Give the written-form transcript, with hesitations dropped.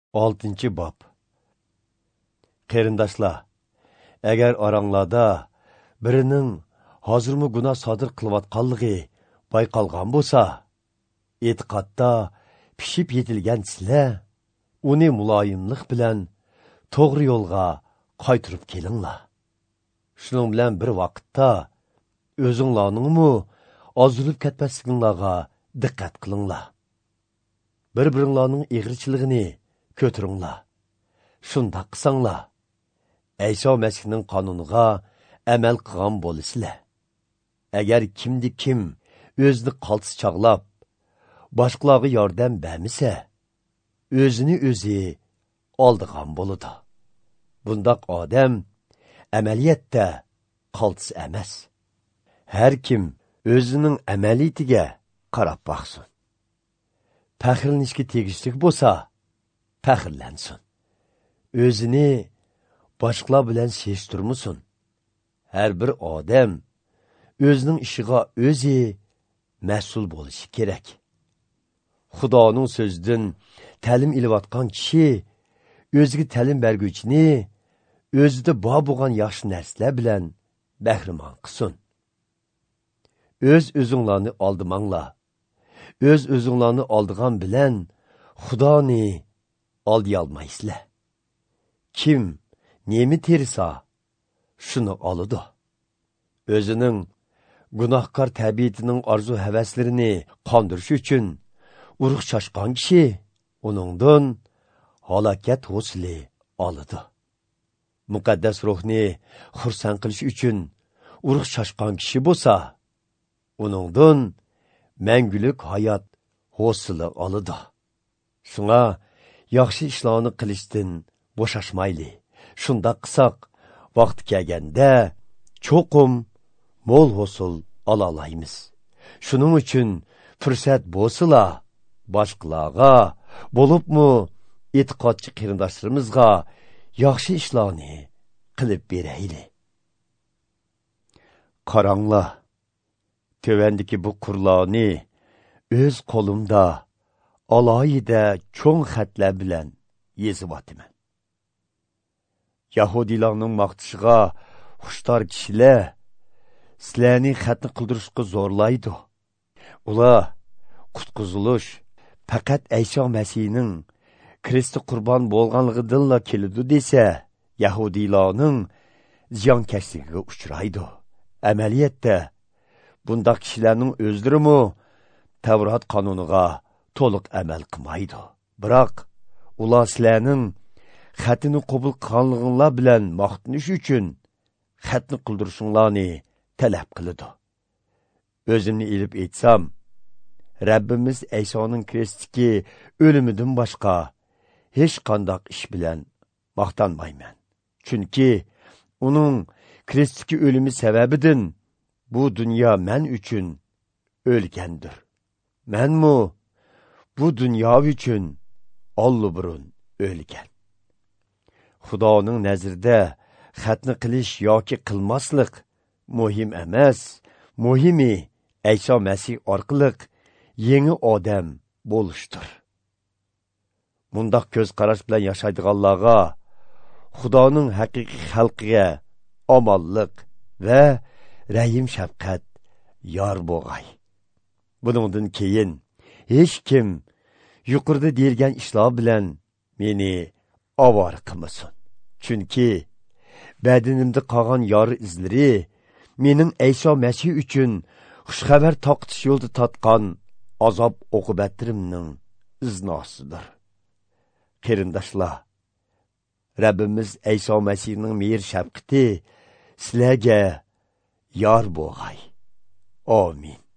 6. Bab. Qarindoshlar, agar oranglarda birining hozirmi gunoh sodir qilayotganligi bayqalgan bo'lsa, e'tiqodda pishib yetilgan sizlar uni muloyimlik bilan to'g'ri yo'lga qaytirib kelinglar. Shuning bilan bir vaqtda o'zinglarningmi ozilib ketmasliginglarga diqqat qilinglar. Bir-biringlarning ig'richiligini ko'tiringlar. Shunda qilsanglar, Ayso Masihning qonuniga amal qilgan bo'lasizlar. Agar kim o'zini qaltis chaqlab, boshqalarga yordam bermasa, o'zini o'zi oldigan bo'ladi. Bundaq odam amaliyatda qaltis emas. Har kim o'zining amaliyatiga qarab baxsin. Faxrlanishga tegishli bo'lsa, faxrlansin. O'zini boshqalar bilan seshtirmasin. Har bir odam o'zining ishiga o'zi mas'ul bo'lishi kerak. Xudoning so'zidan ta'lim ilayotgan kishi o'ziga ta'lim berguvchini o'zida bor bo'lgan yaxshi narsalar bilan bahramand qilsin. O'zinglarni aldimanglar. O'zinglarni oldigan bilan Xudoni oldiy olmaysizlar. Kim nemi tersa, shuni oladi. O'zining gunohkor tabiatining orzu-havaslarini qondirish uchun urug' chashqan kishi uningdan halokat hosili oladi. Muqaddas ruhni xursand qilish uchun urug' chashqan kishi bo'lsa, uningdan mangulik hayot hosili oladi. Shunga yaxshi ishlarni qilishdan bo'shashmayli. Shunda qilsak, vaqti kelganda cho'qim mo'l hosil ola olamiz. Shuning uchun fursat bo'lsa, boshqalarga, bo'libmi e'tiqodchi qarindoshlarimizga yaxshi ishlarni qilib berayli. Qaranglar, tövendiki bu qurlarni o'z qo'limda alohida cho'ng xatlar bilan yezib otaman. Yahudilarning maqtishiga xushtor kishilar sizlarni xatni qildirishga zo'rlaydi. Ular qutqizilish faqat Ayso Masihning Kristi qurbon bo'lganligidanla keladi desa, Yahudilarning ziyonkashligiga uchraydi. Amaliyatda bundaq kishilarning o'zlari Tavrat qonuniga to'liq amal qilmaydi. Biroq ular sizlarning xatini qabul qilganliginglar bilan maqtanish uchun xatni qildirishinglarni talab qiladi. O'zimni ilib aytsam, Rabbimiz Aysoning Kristdagi o'limidan boshqa hech qanday ish bilan maqtanmayman. Chunki uning Kristdagi o'limi sababidan bu dunyo men uchun o'lgandir. Menmi bu dunyo uchun olluburun o'lgan. Xudoning nazarida xatni qilish yoki qilmaslik muhim emas. Muhimi Ayso Masih orqali yangi odam bo'lishdir. Bundaq ko'z qarash bilan yashaydiganlarga Xudoning haqiqiy xalqiga omonlik va rahim shafqat yor bo'lg'ay. Buningdan keyin hech kim yuqorida deyilgan ishlar bilan meni avor qilmasin. Chunki badinimda qolgan yor izlari mening Ayso Masih uchun xushxabar taqtish yo'lda tatgan azob oqibatlarimning iznosidir. Qarindoshlar, Rabbimiz Ayso Masihning mehr shafqati sizlarga yor bo'lg'ay. Amin.